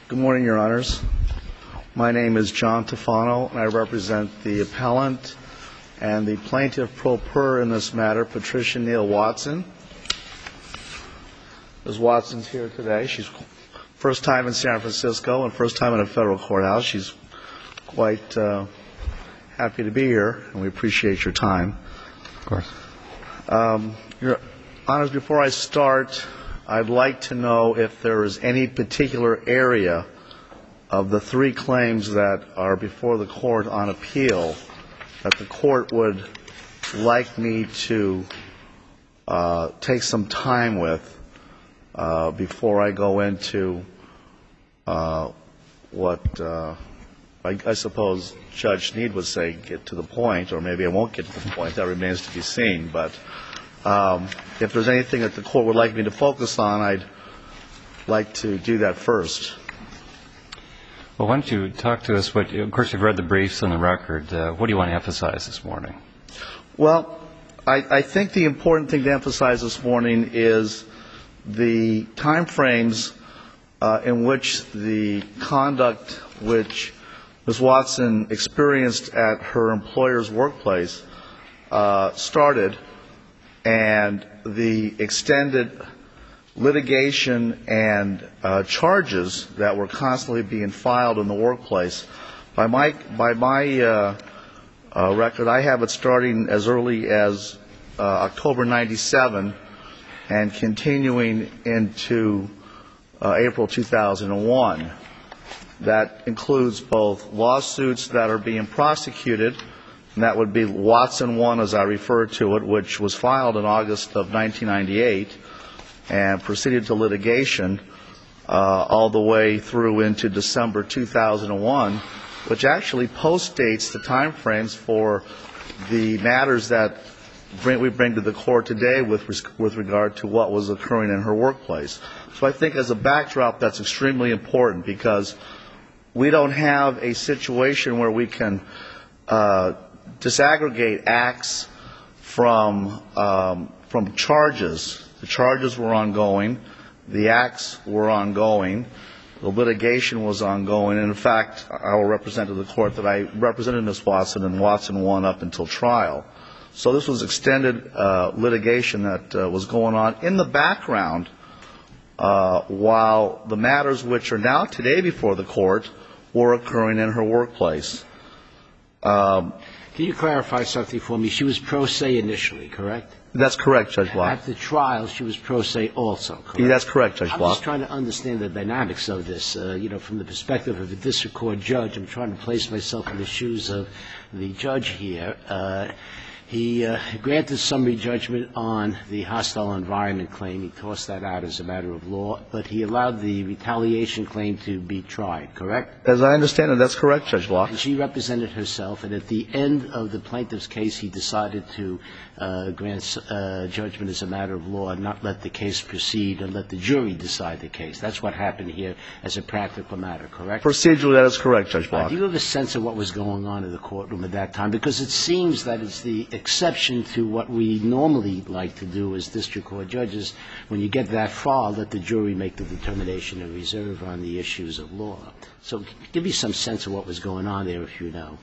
Good morning, Your Honors. My name is John Tufano, and I represent the appellant and the plaintiff pro per in this matter, Patricia Neal Watson. Ms. Watson's here today. She's first time in San Francisco and first time in a federal courthouse. She's quite happy to be here, and we appreciate your time. Of course. Your Honors, before I start, I'd like to know if there is any particular area of the three claims that are before the court on appeal that the court would like me to take some time with before I go into what I suppose Judge Sneed would say, get to the point, or maybe I won't get to the point. That remains to be seen. But if there's anything that the court would like me to focus on, I'd like to do that first. Well, why don't you talk to us? Of course, you've read the briefs and the record. What do you want to emphasize this morning? Well, I think the important thing to emphasize this morning is the time frames in which the conduct which Ms. Watson experienced at her employer's workplace started, and the extended litigation and charges that were constantly being filed in the workplace. By my record, I have it starting as early as October 97 and continuing into April 2001. That includes both lawsuits that are being prosecuted, and that would be Watson 1, as I refer to it, which was filed in August of 1998 and proceeded to litigation all the way through into December 2001, which actually postdates the time frames for the matters that we bring to the court today with regard to what was occurring in her workplace. So I think as a backdrop, that's extremely important, because we don't have a situation where we can disaggregate acts from charges. The charges were ongoing, the acts were ongoing, the litigation was ongoing, and in fact, I will represent to the court that I represented Ms. Watson and Watson 1 up until trial. So this was extended litigation that was going on in the background while the matters which are now today before the court were occurring in her workplace. Can you clarify something for me? She was pro se initially, correct? That's correct, Judge Block. At the trial, she was pro se also, correct? That's correct, Judge Block. I'm just trying to understand the dynamics of this. From the perspective of a district court judge, I'm trying to place myself in the shoes of the judge here. He granted summary judgment on the hostile environment claim. He tossed that out as a matter of law, but he allowed the retaliation claim to be tried, correct? As I understand it, that's correct, Judge Block. And she represented herself, and at the end of the plaintiff's case, he decided to grant judgment as a matter of law and not let the case proceed and let the jury decide the case. That's what happened here as a practical matter, correct? Procedurally, that is correct, Judge Block. Do you have a sense of what was going on in the courtroom at that time? Because it seems that it's the exception to what we normally like to do as district court judges. When you get that far, let the jury make the determination and reserve on the issues of law. So give me some sense of what was going on there, if you know.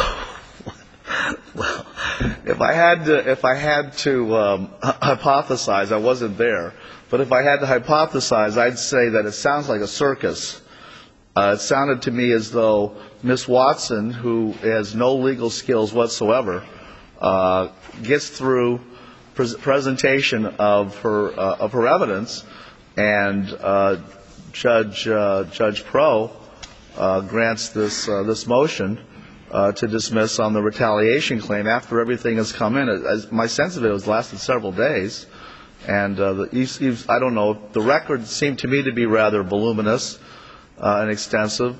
Well, if I had to hypothesize, I wasn't there, but if I had to hypothesize, I'd say that it sounds like a circus. It sounded to me as though Ms. Watson, who has no legal skills whatsoever, gets through presentation of her evidence, and Judge Pro grants this motion to dismiss on the retaliation claim after everything has come in. My sense of it was lasted several days, and I don't know. The record seemed to me to be rather voluminous and extensive.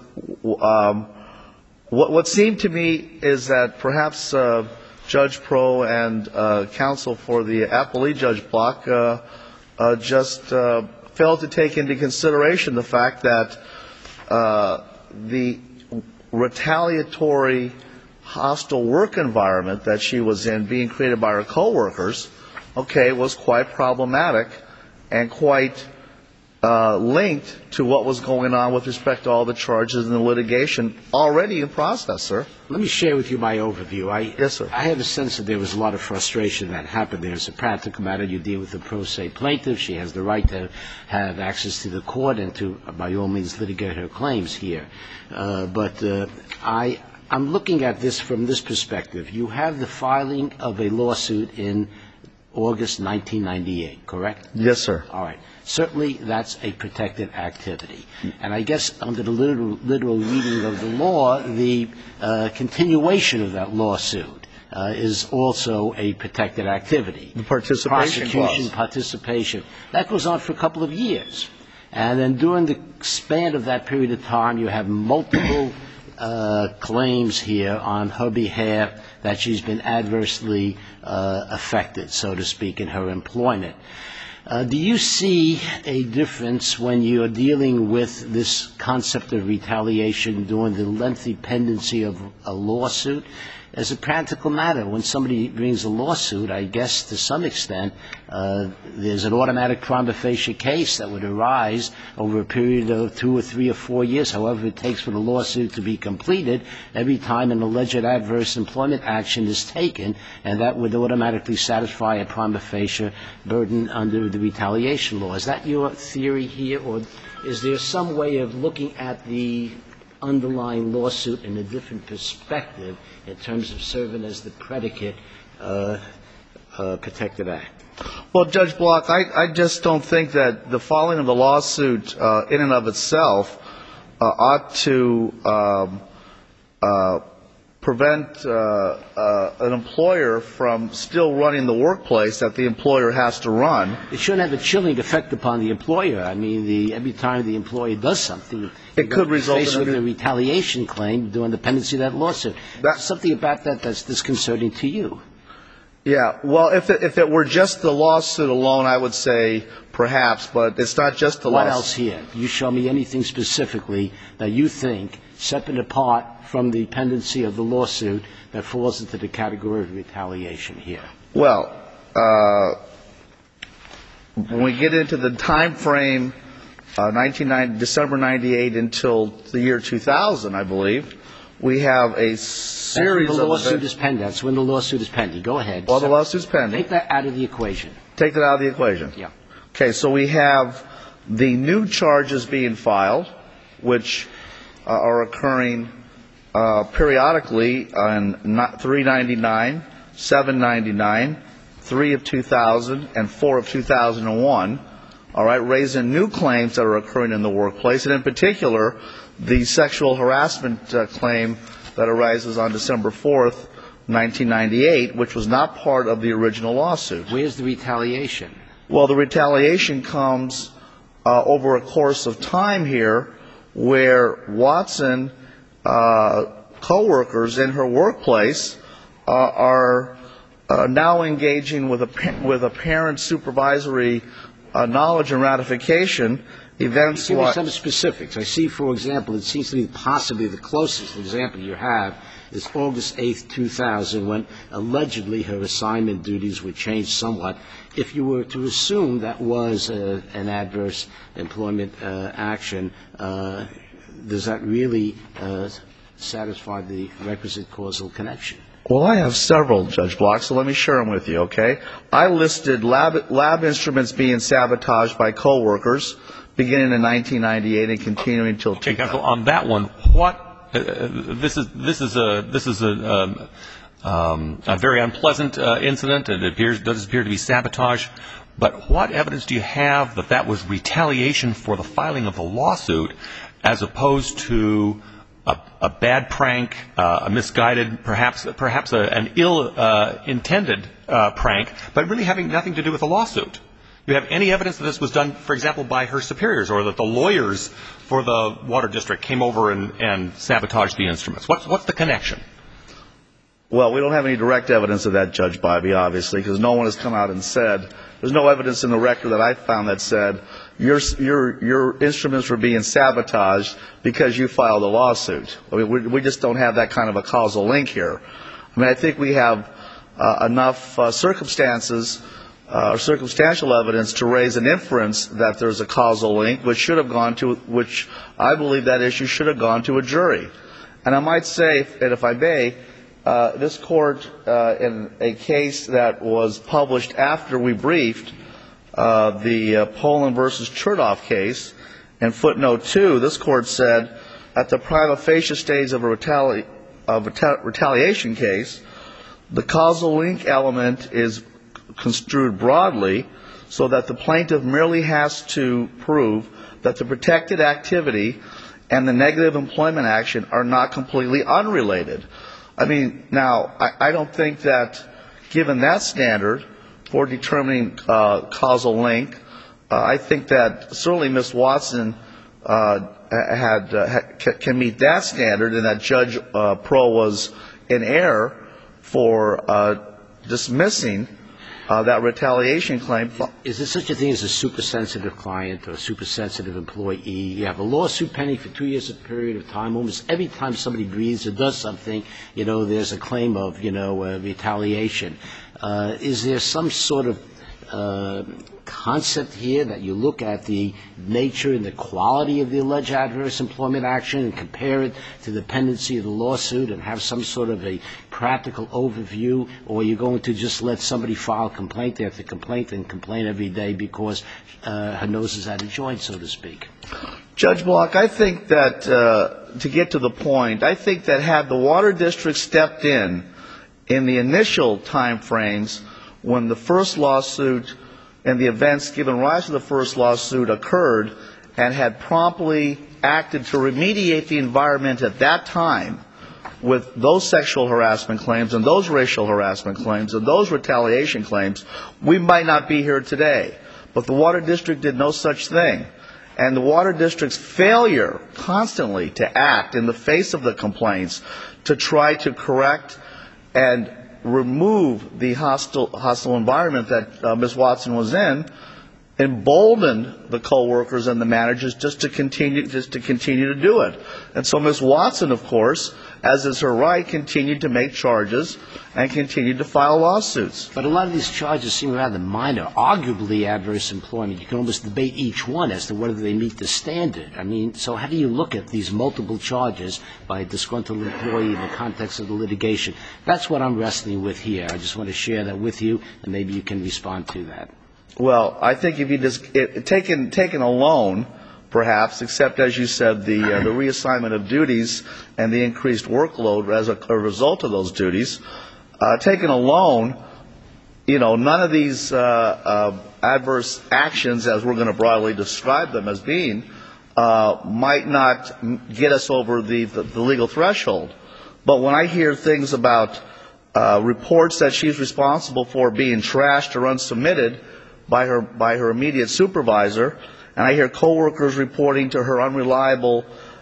What seemed to me is that perhaps Judge Pro and counsel for the appellee, Judge Block, just failed to take into consideration the fact that the retaliatory hostile work environment that she was in, being created by her coworkers, was quite problematic and quite linked to what was going on with respect to all the charges and the litigation already in process, sir. Let me share with you my overview. Yes, sir. I have a sense that there was a lot of frustration that happened there. As a practical matter, you deal with a pro se plaintiff. She has the right to have access to the court and to, by all means, litigate her claims here. But I'm looking at this from this perspective. You have the filing of a lawsuit in August 1998, correct? Yes, sir. All right. Certainly, that's a protected activity. And I guess under the literal reading of the law, the continuation of that lawsuit is also a protected activity. The participation clause. Participation. That goes on for a couple of years. And then during the span of that period of time, you have multiple claims here on her behalf that she's been adversely affected, so to speak, in her employment. Do you see a difference when you're dealing with this concept of retaliation during the lengthy pendency of a lawsuit? As a practical matter, when somebody brings a lawsuit, I guess to some extent there's an automatic prima facie case that would arise over a period of 2 or 3 or 4 years, however it takes for the lawsuit to be completed, every time an alleged adverse employment action is taken, and that would automatically satisfy a prima facie burden under the retaliation law. Is that your theory here, or is there some way of looking at the underlying lawsuit in a different perspective in terms of serving as the predicate protected act? Well, Judge Block, I just don't think that the filing of the lawsuit in and of itself ought to prevent an employer from still running the workplace that the employer has to run. It shouldn't have a chilling effect upon the employer. I mean, every time the employee does something, it could result in a retaliation claim during the pendency of that lawsuit. There's something about that that's disconcerting to you. Yeah, well, if it were just the lawsuit alone, I would say perhaps, but it's not just the lawsuit. What else here? You show me anything specifically that you think, separate apart from the pendency of the lawsuit, that falls into the category of retaliation here. Well, when we get into the time frame, December 98 until the year 2000, I believe, we have a series of That's when the lawsuit is pending. That's when the lawsuit is pending. Go ahead. Well, the lawsuit's pending. Take that out of the equation. Take that out of the equation? Yeah. Okay, so we have the new charges being filed, which are occurring periodically on 399, 799, 3 of 2000, and 4 of 2001, all right, raising new claims that are occurring in the workplace, and in particular, the sexual harassment claim that arises on December 4th, 1998, which was not part of the original lawsuit. Where's the retaliation? Well, the retaliation comes over a course of time here where Watson co-workers in her workplace are now engaging with a parent supervisory knowledge and ratification events. Give me some specifics. I see, for example, it seems to me possibly the closest example you have is August 8th, 2000, when allegedly her assignment duties were changed somewhat. If you were to assume that was an adverse employment action, does that really satisfy the requisite causal connection? Well, I have several, Judge Block, so let me share them with you, okay? I listed lab instruments being sabotaged by co-workers beginning in 1998 and continuing until 2000. Okay, counsel, on that one, what this is a very unpleasant incident. It does appear to be sabotage. But what evidence do you have that that was retaliation for the filing of the lawsuit, as opposed to a bad prank, a misguided, perhaps an ill-intended prank, but really having nothing to do with the lawsuit? Do you have any evidence that this was done, for example, by her superiors, or that the lawyers for the water district came over and sabotaged the instruments? What's the connection? Well, we don't have any direct evidence of that, Judge Bybee, obviously, because no one has come out and said, there's no evidence in the record that I found that said, your instruments were being sabotaged because you filed a lawsuit. I mean, we just don't have that kind of a causal link here. I mean, I think we have enough circumstances or circumstantial evidence to raise an inference that there's a causal link, which I believe that issue should have gone to a jury. And I might say, and if I may, this court, in a case that was published after we briefed, the Poland versus Chertoff case, in footnote 2, this court said, at the prima facie stage of a retaliation case, the causal link element is construed broadly so that the plaintiff merely has to prove that the protected activity and the negative employment action are not completely unrelated. I mean, now, I don't think that, given that standard for determining causal link, I think that certainly Ms. Watson can meet that standard, and that Judge Pro was in error for dismissing that retaliation claim. Is there such a thing as a super-sensitive client or a super-sensitive employee? You have a lawsuit pending for 2 years, a period of time. Almost every time somebody breathes or does something, there's a claim of, retaliation. Is there some sort of concept here that you look at the nature and the quality of the alleged adverse employment action and compare it to the pendency of the lawsuit and have some sort of a practical overview, or are you going to just let somebody file complaint after complaint and complain every day because her nose is out of joint, so to speak? Judge Block, I think that, to get to the point, I think that had the Water District stepped in the initial time frames when the first lawsuit and the events given rise to the first lawsuit occurred, and had promptly acted to remediate the environment at that time with those sexual harassment claims and those racial harassment claims and those retaliation claims, we might not be here today. But the Water District did no such thing. And the Water District's failure constantly to act in the face of the complaints to try to correct and remove the hostile environment that Ms. Watson was in emboldened the co-workers and the managers just to continue to do it. And so Ms. Watson, of course, as is her right, continued to make charges and continued to file lawsuits. But a lot of these charges seem rather minor, arguably adverse employment. You can almost debate each one as to whether they meet the standard. I mean, so how do you look at these multiple charges by a disgruntled employee in the context of the litigation? That's what I'm wrestling with here. I just want to share that with you, and maybe you can respond to that. Well, I think if you just taken alone, perhaps, except as you said, the reassignment of duties and the increased workload as a result of those duties, taken alone, none of these adverse actions, as we're going to broadly describe them as being, might not get us over the legal threshold. But when I hear things about reports that she's responsible for being trashed or unsubmitted by her immediate supervisor, and I hear coworkers reporting to her unreliable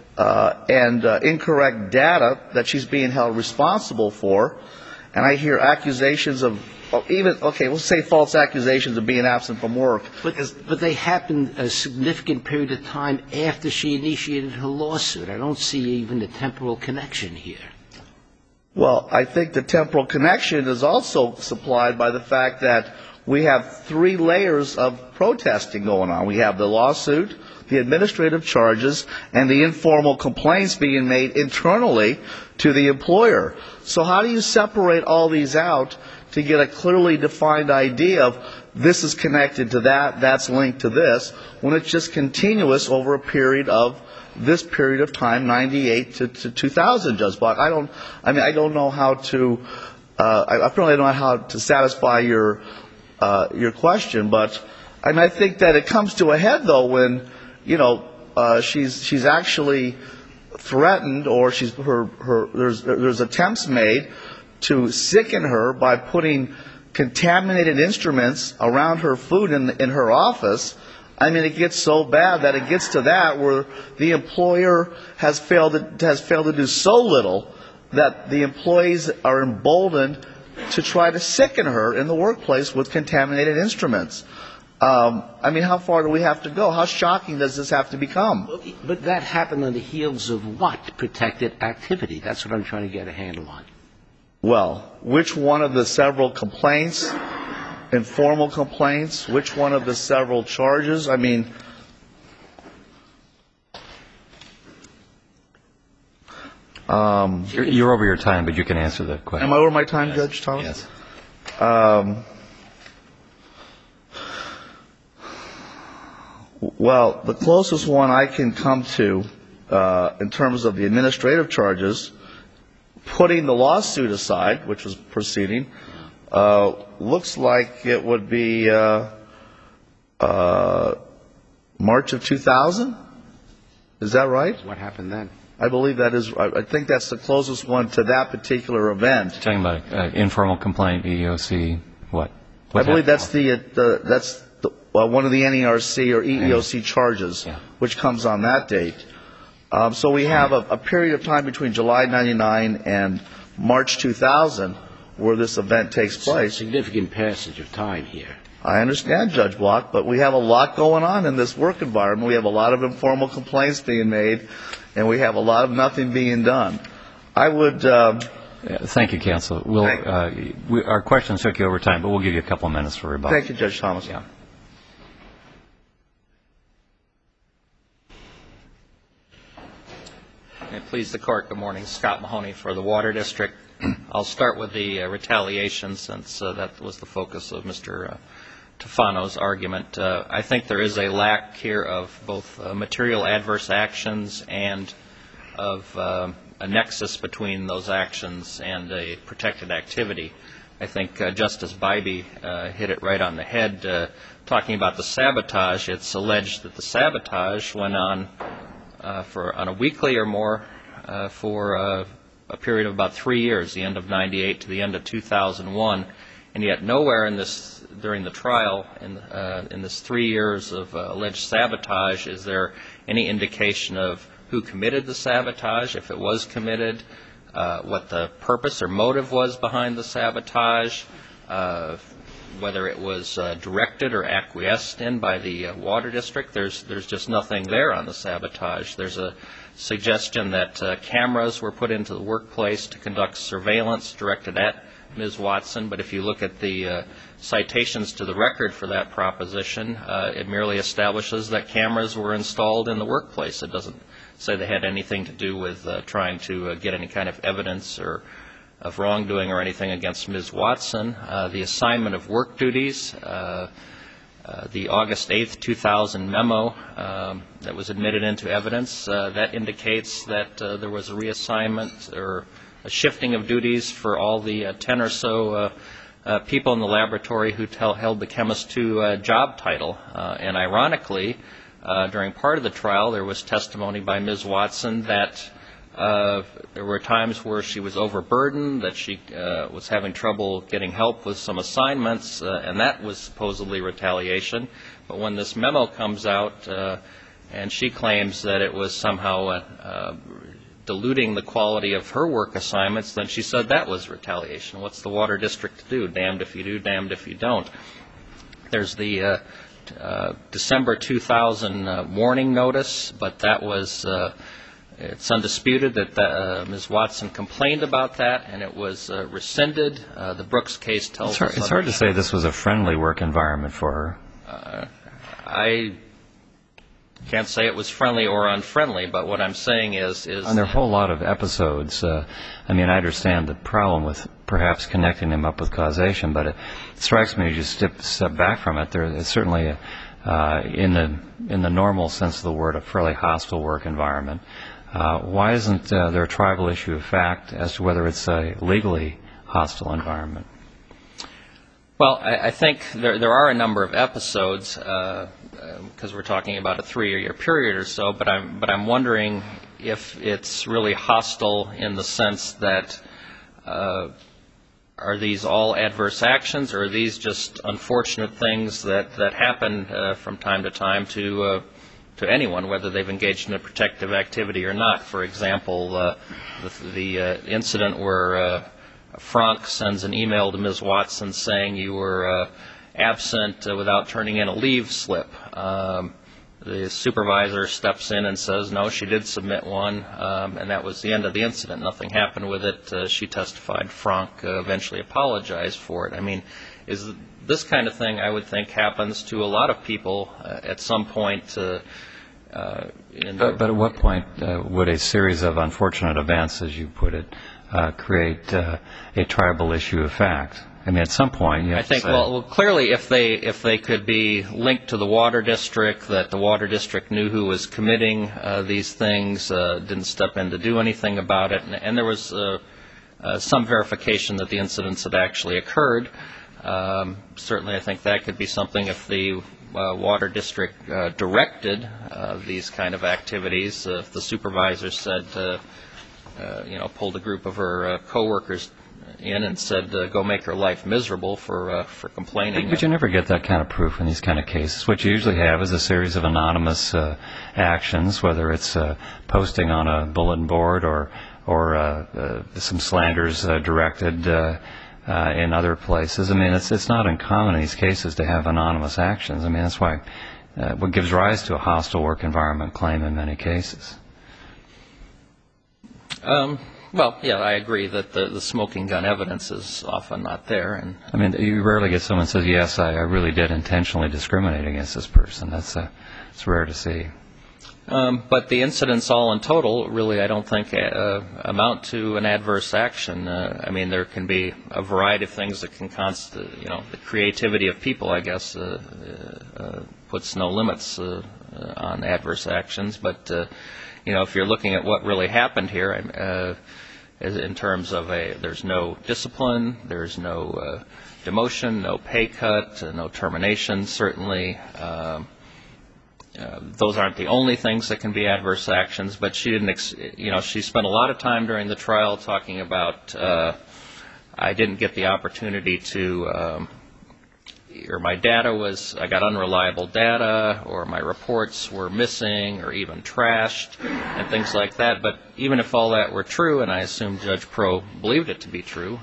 and incorrect data that she's being held responsible for, and I hear accusations of we'll say false accusations of being absent from work. But they happened a significant period of time after she initiated her lawsuit. I don't see even the temporal connection here. Well, I think the temporal connection is also supplied by the fact that we have 3 layers of protesting going on. We have the lawsuit, the administrative charges, and the informal complaints being made internally to the employer. So how do you separate all these out to get a clearly defined idea of this is connected to that, that's linked to this, when it's just continuous over a period of this period of time, 98 to 2000, Judge Block? I don't know how to, I probably don't know how to satisfy your question, but I think that it comes to a head though when she's actually threatened, or there's attempts made to sicken her by putting contaminated instruments around her food in her office. I mean, it gets so bad that it gets to that where the employer has failed to do so little that the employees are emboldened to try to sicken her in the workplace with contaminated instruments. I mean, how far do we have to go? How shocking does this have to become? But that happened on the heels of what protected activity? That's what I'm trying to get a handle on. Well, which one of the several complaints informal complaints? Which one of the several charges? I mean, You're over your time, but you can answer the question. am I over my time, Judge Thomas? Yes. Well, the closest one I can come to in terms of the administrative charges, putting the lawsuit aside, which was proceeding, looks like it would be March of 2000. Is that right? What happened then? I believe that is. I think that's the closest one to that particular event. Talking about informal complaint, EEOC, what? I believe that's one of the NERC or EEOC charges, Yeah. which comes on that date. So we have a period of time between July 99 and March 2000 where this event takes place. Significant passage of time here. I understand, Judge Block, but we have a lot going on in this work environment. We have a lot of informal complaints being made, and we have a lot of nothing being done. I would... Thank you, counsel. Our questions took you over time, but we'll give you a couple of minutes for rebuttal. Thank you, Judge Thomas. Yeah. May it please the Court, good morning. Scott Mahoney for the Water District. I'll start with the retaliation, since that was the focus of Mr. Tufano's argument. I think there is a lack here of both material adverse actions and of a nexus between those actions and a protected activity. I think Justice Bybee hit it right on the head. Talking about the sabotage, it's alleged that the sabotage went on on a weekly or more for a period of about 3 years, the end of 98 to the end of 2001, and yet nowhere in this, during the trial, in this 3 years of alleged sabotage, is there any indication of who committed the sabotage, if it was committed, what the purpose or motive was behind the sabotage, whether it was directed or acquiesced in by the Water District. There's just nothing there on the sabotage. There's a suggestion that cameras were put into the workplace to conduct surveillance directed at Ms. Watson, but if you look at the citations to the record for that proposition, it merely establishes that cameras were installed in the workplace. It doesn't say they had anything to do with trying to get any kind of evidence or of wrongdoing or anything against Ms. Watson. The assignment of work duties, the August 8th, 2000 memo that was admitted into evidence, that indicates that there was a reassignment or a shifting of duties for all the 10 or so people in the laboratory who held the Chemist 2 job title. And ironically, during part of the trial, there was testimony by Ms. Watson that there were times where she was overburdened, that she was having trouble getting help with some assignments, and that was supposedly retaliation. But when this memo comes out and she claims that it was somehow diluting the quality of her work assignments, then she said that was retaliation. What's the Water District to do? Damned if you do, damned if you don't. There's the December 2000 warning notice, but that was... It's undisputed that Ms. Watson complained about that, and it was rescinded. The Brooks case tells us... It's hard to say this was a friendly work environment for her. I can't say it was friendly or unfriendly, but what I'm saying is... And there are a whole lot of episodes. I mean, I understand the problem with perhaps connecting them up with causation, but it strikes me as you step back from it, it's certainly, in the normal sense of the word, a fairly hostile work environment. Why isn't there a tribal issue of fact as to whether it's a legally hostile environment? Well, I think there are a number of episodes, because we're talking about a 3-year period or so, but I'm wondering if it's really hostile in the sense that are these all adverse actions, or are these just unfortunate things that happen from time to time to anyone, whether they've engaged in a protective activity or not. For example, the incident where Franck sends an email to Ms. Watson saying you were absent without turning in a leave slip. The supervisor steps in and says, no, she did submit one, and that was the end of the incident. Nothing happened with it. She testified. Franck eventually apologized for it. I mean, is this kind of thing, I would think, happens to a lot of people at some point. But at what point would a series of unfortunate events, as you put it, create a tribal issue of fact? I mean, at some point, you have to say... Well, clearly, if they could be linked to the water district, that the water district knew who was committing these things, didn't step in to do anything about it, and there was some verification that the incidents had actually occurred. Certainly, I think that could be something if the water district directed these kind of activities. If the supervisor said, pulled a group of her coworkers in and said, go make her life miserable for complaining. But you never get that kind of proof in these kind of cases. What you usually have is a series of anonymous actions, whether it's posting on a bulletin board or some slanders directed in other places. I mean, it's not uncommon in these cases to have anonymous actions. I mean, that's why what gives rise to a hostile work environment claim in many cases. Well, yeah, I agree that the smoking gun evidence is often not there. And I mean, you rarely get someone who says, yes, I really did intentionally discriminate against this person. It's rare to see. But the incidents all in total really, I don't think, amount to an adverse action. I mean, there can be a variety of things that can the creativity of people, I guess, puts no limits on adverse actions. But, if you're looking at what really happened here, in terms of there's no discipline, there's no demotion, no pay cut, no termination, certainly. Those aren't the only things that can be adverse actions, but she didn't, she spent a lot of time during the trial talking about, I didn't get the opportunity to, or my data I got unreliable data, or my reports were missing, or even trashed, and things like that. But even if all that were true, and I assume Judge Pro believed it to be true,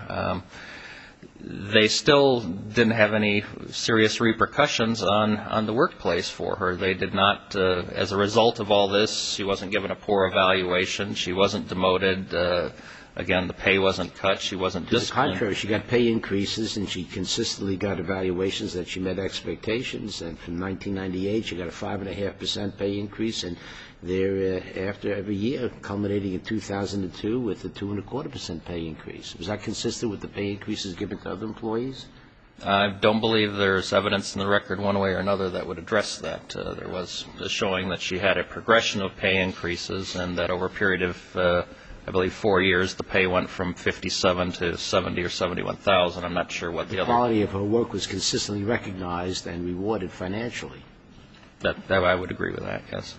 they still didn't have any serious repercussions on the workplace for her. They did not, as a result of all this, she wasn't given a poor evaluation, she wasn't demoted, again, the pay wasn't cut, she wasn't disciplined. To the contrary, she got pay increases, and she consistently got evaluations that she met expectations, and from 1998 she got a 5.5% pay increase, and thereafter every year, culminating in 2002 with a 2.25% pay increase. Was that consistent with the pay increases given to other employees? I don't believe there's evidence in the record one way or another that would address that. There was showing that she had a progression of pay increases, and that over a period of, I believe, 4 years, the pay went from $57,000 to $70,000 or $71,000. I'm not sure what the quality of her work was consistently recognized and rewarded financially. That I would agree with that, yes.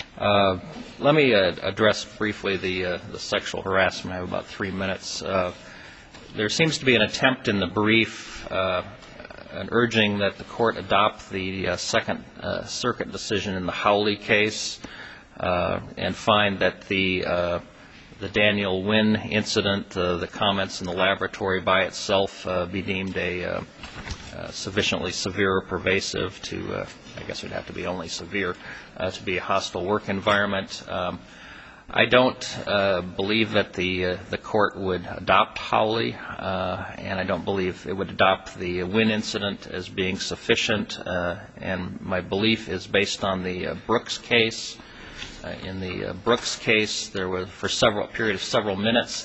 Let me address briefly the sexual harassment. I have about 3 minutes. There seems to be an attempt in the brief, an urging that the court adopt the Second Circuit decision in the Howley case and find that the Daniel Wynn incident, the comments in the laboratory by itself, be deemed a sufficiently severe or pervasive to, I guess it would have to be only severe, to be a hostile work environment. I don't believe that the court would adopt Howley, and I don't believe it would adopt the Wynn incident as being sufficient, and my belief is based on the Brooks case. In the Brooks case, there was, for a period of several minutes,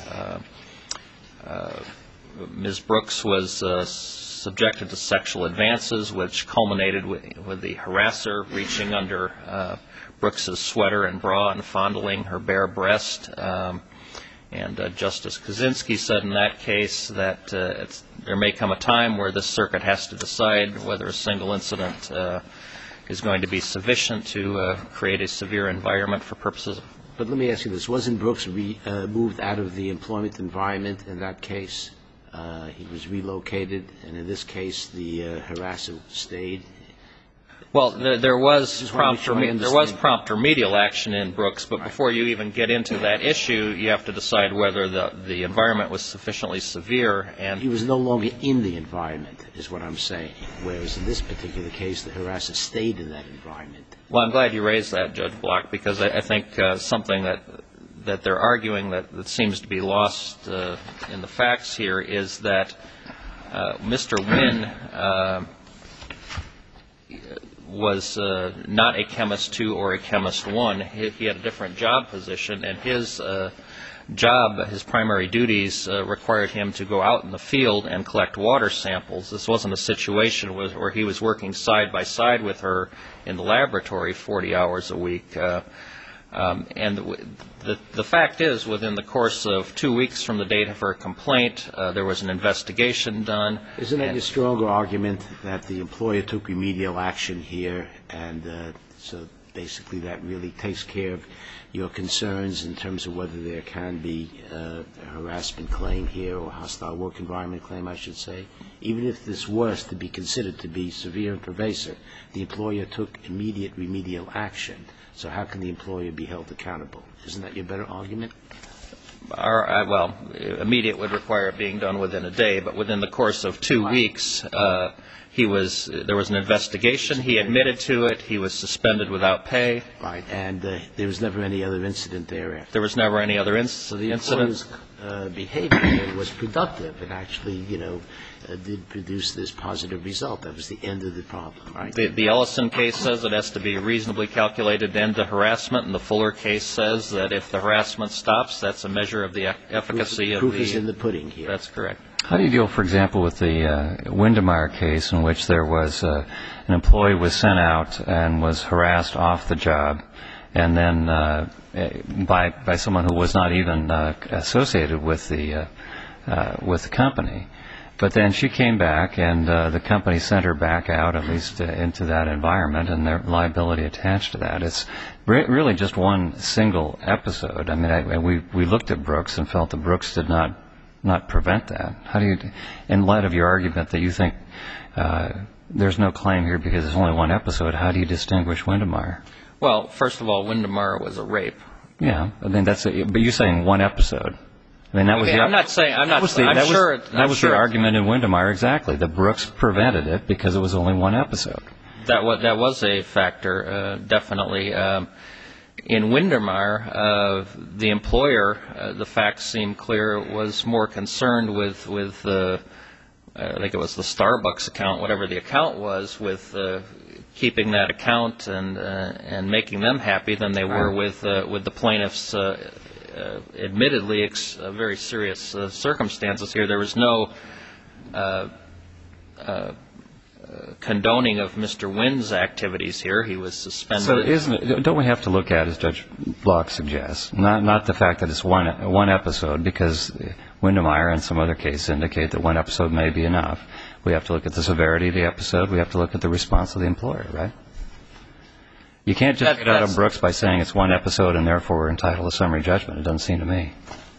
Ms. Brooks was subjected to sexual advances, which culminated with the harasser reaching under Brooks's sweater and bra and fondling her bare breast. And Justice Kaczynski said in that case that there may come a time where the circuit has to decide whether a single incident is going to be sufficient to create a severe environment for purposes of... But let me ask you this. Wasn't Brooks moved out of the employment environment in that case? He was relocated, and in this case, the harasser stayed. Well, there was prompt remedial action in Brooks, but before you even get into that issue, you have to decide whether the environment was sufficiently severe. And he was no longer in the environment, is what I'm saying, whereas in this particular case, the harasser stayed in that environment. Well, I'm glad you raised that, Judge Block, because I think something that they're arguing that seems to be lost in the facts here is that Mr. Wynn was not a Chemist 2 or a Chemist 1. He had a different job position, and his job, his primary duties, required him to go out in the field and collect water samples. This wasn't a situation where he was working side by side with her in the laboratory 40 hours a week. And the fact is, within the course of 2 weeks from the date of her complaint, there was an investigation done. Isn't that your stronger argument that the employer took remedial action here, and so basically that really takes care of your concerns in terms of whether there can be a harassment claim here, or hostile work environment claim, I should say? Even if this was to be considered to be severe and pervasive, the employer took immediate remedial action. So how can the employer be held accountable? Isn't that your better argument? Well, immediate would require it being done within a day, but within the course of 2 weeks, there was an investigation. He admitted to it. He was suspended without pay. Right, and there was never any other incident thereafter. There was never any other incident. So the employer's behavior was productive and actually, did produce this positive result. That was the end of the problem, right? The Ellison case says it has to be a reasonably calculated end to harassment, and the Fuller case says that if the harassment stops, that's a measure of the efficacy of the... Proof is in the pudding here. That's correct. How do you deal, for example, with the Windemeyer case in which there was an employee was sent out and was harassed off the job, and then by someone who was not even associated with the company? But then she came back, and the company sent her back out, at least into that environment, and their liability attached to that. It's really just one single episode. I mean, we looked at Brooks and felt that Brooks did not prevent that. How do you, in light of your argument that you think there's no claim here because it's only one episode, how do you distinguish Windemeyer? Well, first of all, Windemeyer was a rape. Yeah, I mean but you're saying one episode. I mean, that was that was the argument in Windemeyer, exactly, that Brooks prevented it because it was only one episode. That was a factor, definitely. In Windemeyer, the employer, the facts seem clear, was more concerned with I think it was the Starbucks account, whatever the account was, with keeping that account and making them happy than they were with the plaintiff's admittedly very serious circumstances here. There was no condoning of Mr. Wynn's activities here. He was suspended. So don't we have to look at, as Judge Block suggests, not the fact that it's one episode, because Windemeyer and some other cases indicate that one episode may be enough. We have to look at the severity of the episode. We have to look at the response of the employer, right? You can't just get out of Brooks by saying it's one episode and therefore we're entitled to summary judgment. It doesn't seem to me.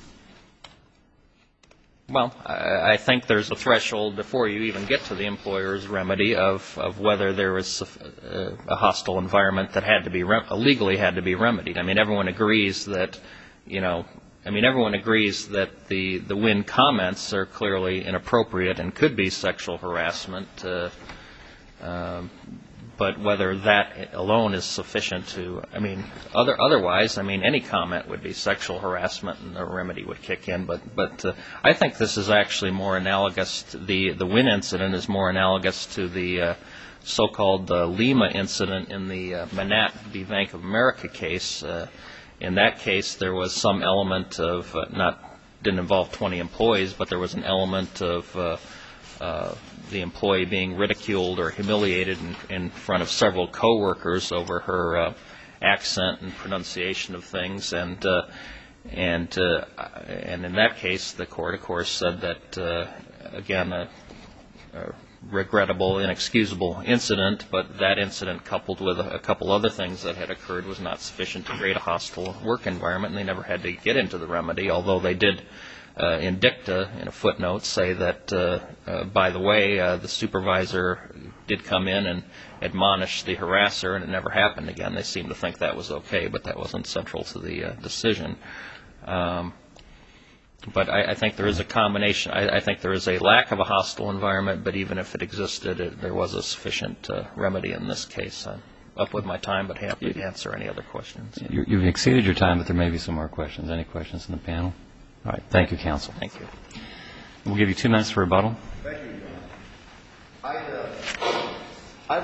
Well, I think there's a threshold before you even get to the employer's remedy of whether there was a hostile environment that had to be legally had to be remedied. I mean, everyone agrees that everyone agrees that the Wynn comments are clearly inappropriate and could be sexual harassment. But whether that alone is sufficient to, otherwise, any comment would be sexual harassment and the remedy would kick in. But I think this is actually more analogous to the Wynn incident is more analogous to the so-called Lima incident in the Manat v. Bank of America case. In that case, there was some element of didn't involve 20 employees, but there was an element of the employee being ridiculed or humiliated in front of several coworkers over her accent and pronunciation of things, and in that case, the court, of course, said that again, a regrettable, inexcusable incident, but that incident, coupled with a couple other things that had occurred, was not sufficient to create a hostile work environment, and they never had to get into the remedy, although they did. In dicta, in a footnote, say that, by the way, the supervisor did come in and admonish the harasser, and it never happened again. They seemed to think that was okay, but that wasn't central to the decision. But I think there is a combination. I think there is a lack of a hostile environment, but even if it existed, there was a sufficient remedy in this case. I'm up with my time, but happy to answer any other questions. You've exceeded your time, but there may be some more questions. Any questions in the panel? All right. Thank you, counsel. Thank you. We'll give you 2 minutes for rebuttal. Thank you, John. I'd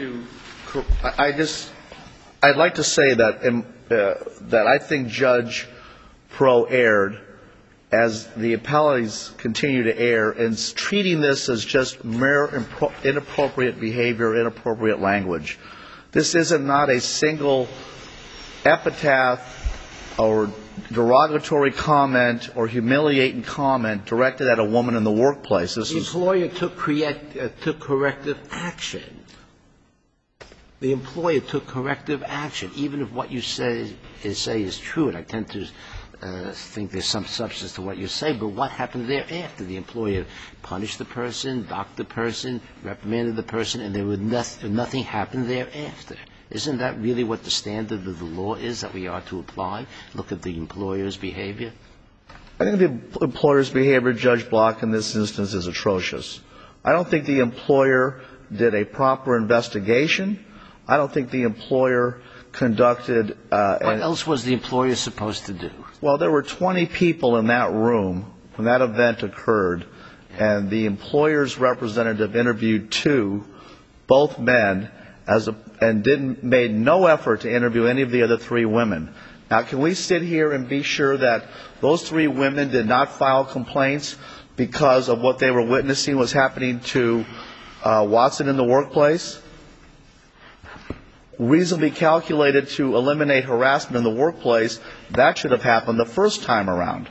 like to say that I think Judge Pro erred, as the appellees continue to err, in treating this as just mere inappropriate behavior, inappropriate language. This is not a single epitaph or derogatory comment or humiliating comment directed at a woman in the workplace. The employer took corrective action. The employer took corrective action, even if what you say is true, and I tend to think there's some substance to what you say, but what happened thereafter? The employer punished the person, docked the person, reprimanded the person, and nothing happened thereafter. Isn't that really what the standard of the law is that we are to apply? Look at the employer's behavior? I think the employer's behavior, Judge Block, in this instance is atrocious. I don't think the employer did a proper investigation. I don't think the employer conducted what else was the employer supposed to do? Well, there were 20 people in that room when that event occurred, and the employer's representative interviewed two, both men, and made no effort to interview any of the other three women. Now, can we sit here and be sure that those three women did not file complaints because of what they were witnessing was happening to Watson in the workplace? Reasonably calculated to eliminate harassment in the workplace, that should have happened the first time around.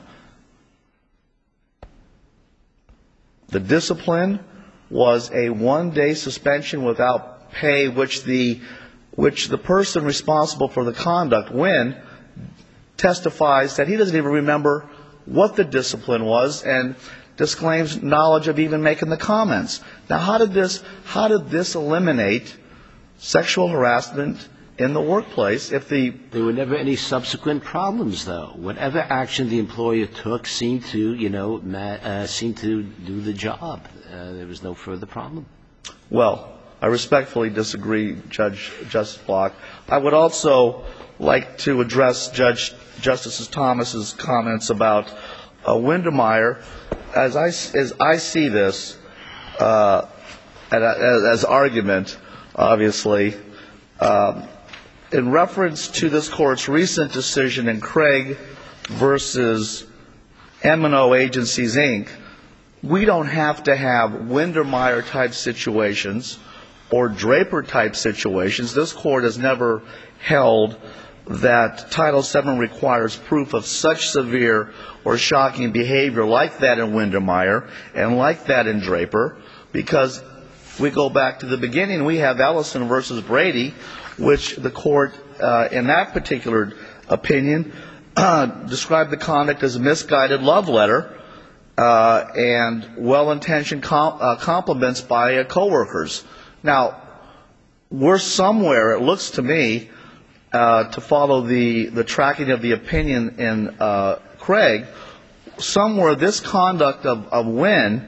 The discipline was a one-day suspension without pay, which the person responsible for the conduct, Wynn, testifies that he doesn't even remember what the discipline was and disclaims knowledge of even making the comments. Now, how did this eliminate sexual harassment in the workplace if there were never any subsequent problems, though? Whatever action the employer took seemed to do the job. There was no further problem. Well, I respectfully disagree, Justice Block. I would also like to address Justice Thomas's comments about Windermeyer. As I see this as argument, obviously, in reference to this Court's recent decision in Craig versus M&O Agencies, Inc., we don't have to have Windermeyer-type situations or Draper-type situations. This Court has never held that Title VII requires proof of such severe or shocking behavior like that in Windermeyer and like that in Draper, because we go back to the beginning. We have Ellison versus Brady, which the Court, in that particular opinion, described the conduct as a misguided love letter and well-intentioned compliments by coworkers. Now, we're somewhere, it looks to me, to follow the tracking of the opinion in Craig, somewhere this conduct of Wynn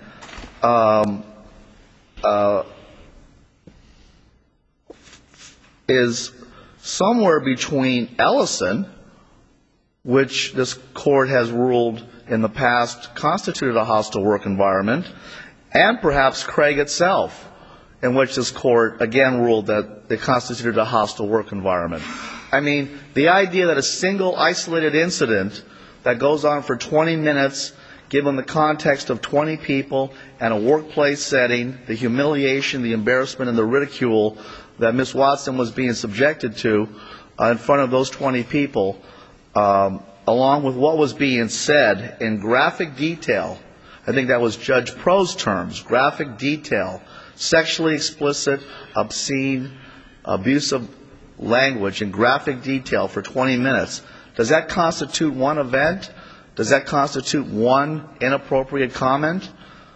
is somewhere between Ellison, which this Court has ruled in the past constituted a hostile work environment, and perhaps Craig itself, in which this Court again ruled that it constituted a hostile work environment. I mean, the idea that a single isolated incident that goes on for 20 minutes, given the context of 20 people and a workplace setting, the humiliation, the embarrassment, and the ridicule that Ms. Watson was being subjected to in front of those 20 people, along with what was being said in graphic detail, I think that was Judge Pro's terms, graphic detail, sexually explicit, obscene, abusive language in graphic detail for 20 minutes. Does that constitute one event? Does that constitute one inappropriate comment?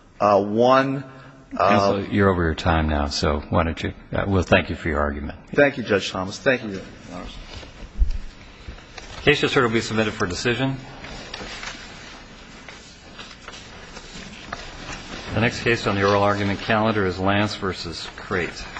Counsel, you're over your time now, so why don't you, we'll thank you for your argument. Thank you, Judge Thomas. Thank you, Your Honor. Case just heard will be submitted for decision. The next case on the oral argument calendar is Lance versus Crate.